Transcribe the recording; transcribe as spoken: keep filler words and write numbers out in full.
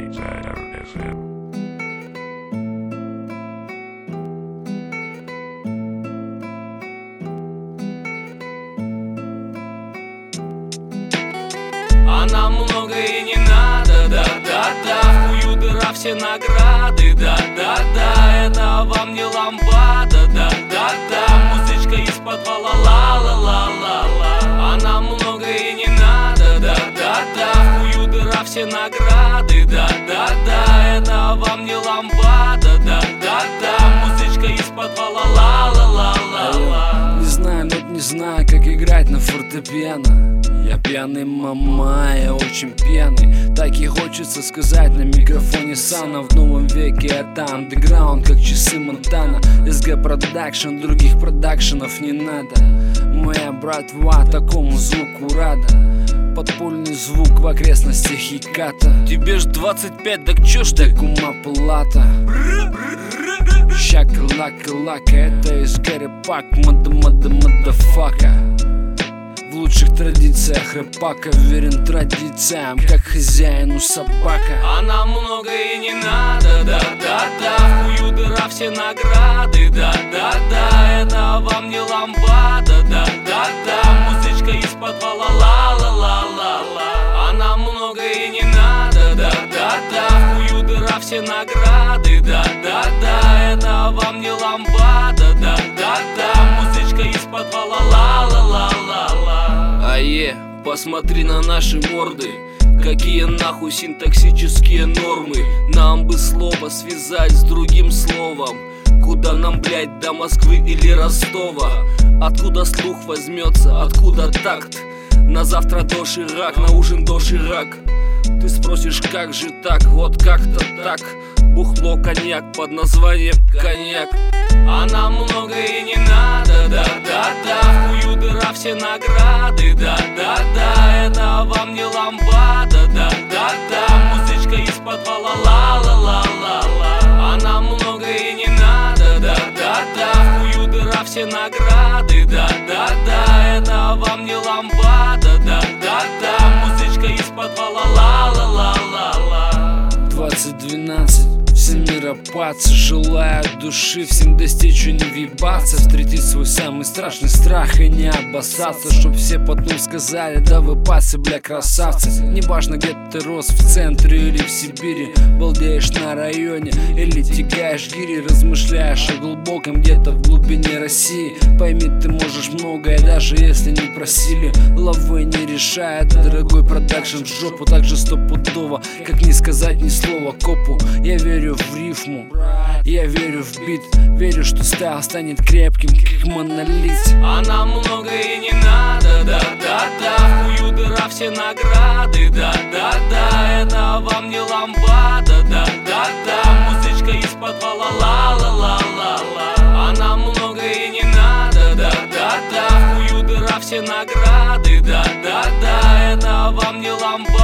А нам много и не надо, да-да-да. Хую дыра все награды, да-да-да. Это вам не лампада, да-да-да. Музычка из подвала, ла-ла-ла-ла-ла. А нам много и не надо, да-да-да. Хую дыра все награды, да-да-да. Это вам не лампада, да-да-да. Музычка из подвала, ла-ла-ла-ла-ла. Не знаю, но не знаю, как играть на фортепиано. Я пьяный, мама, я очень пьяный. Так и хочется сказать на микрофоне Сана. В новом веке это андеграунд, как часы Монтана. эс гэ Production, других продакшенов не надо. Моя братва такому звуку рада. Подпольный звук в окрестностях Хиката. Тебе ж двадцать пять, так чё ж ты? Так ума палата. Шака-лака-лака, это из Гарри Пак, мада-мада-мадафака. В лучших традициях рэпака верен традициям, как хозяину собака. А нам много и не надо, да-да-да. Хую дыра все награды, да-да-да. Это вам не лампада, да-да-да. Музычка из подвала, ла-ла-ла-ла-ла. А нам много и не надо, да-да-да. Хую дыра все награды, да-да-да. Это вам не лампада, да-да-да. Музычка из подвала, ла-ла-ла-ла-ла. Ае, посмотри на наши морды. Какие нахуй синтаксические нормы. Нам бы слово связать с другим словом. Куда нам, блять, до Москвы или Ростова? Откуда слух возьмется, откуда такт? На завтра доширак, на ужин доширак. Ты спросишь, как же так, вот как-то так. Бухло, коньяк под названием коньяк. А нам много и не надо, да-да-да. Хую дыра все награды, да-да-да. Это вам не лампада, да-да-да. Музычка из подвала, ла-ла-ла-ла-ла. А нам много и не надо, да-да-да. Хую дыра все награды, да-да-да. Это вам не лампада, да-да-да. Музычка из подвала, ла-ла-ла-ла-ла. Двадцать двенадцать. Все миропадцы желают души всем достичь и не въебаться. Встретить свой самый страшный страх и не обоссаться. Чтоб все потом сказали, да вы пасы, бля, красавцы. Неважно, где ты рос, в центре или в Сибири. Балдеешь на районе или тягаешь гири. Размышляешь о глубоком где-то в глубине России. Пойми, ты можешь многое, даже если не просили. Лавы не решает, дорогой продакшн в жопу. Так же стопудово, как не сказать ни слова копу. Я верю в рифму, я верю в бит. Верю, что стайл станет крепким, как монолит. А нам много и не надо, да-да-да. Хую дыра все награды, да-да-да. Это вам не лампада, да-да-да. Музычка из подвала, ла-ла-ла-ла-ла. А нам много и не надо, да-да-да. Хую дыра все награды, да-да-да. Это вам не лампада.